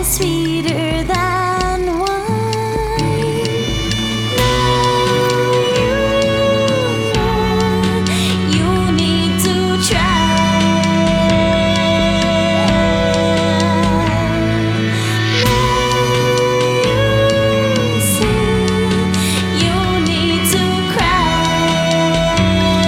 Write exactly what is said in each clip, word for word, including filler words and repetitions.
sweeter than wine. Now you know you need to try. Now you see you need to cry.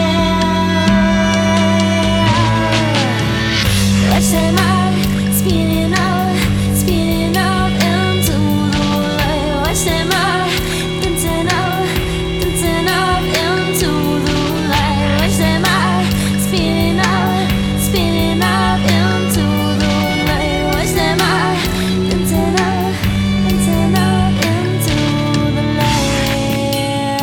Watch them out spinning out, spinning out into the light. Watch them out dancing out, dancing out into the light. Watch them out spinning out, spinning out into the light. Watch them out dancing out, dancing out into the light.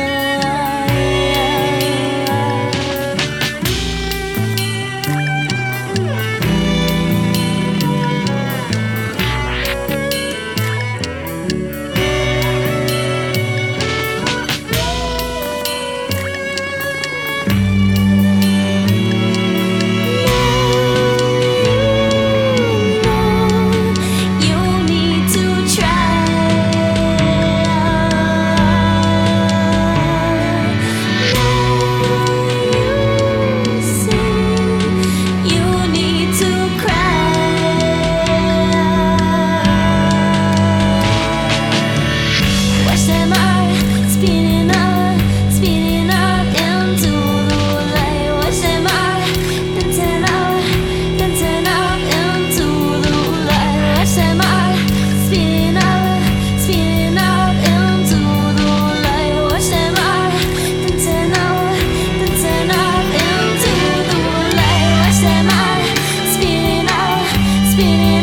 You need to try. Now you see you need to cry. Watch them out spinning out, spinning out into the light. Watch them out dancing out, dancing out into the light. Watch them out spinning out, spinning out into the light. Watch them out dancing out, dancing out into the light. Watch them out spinning out, spinning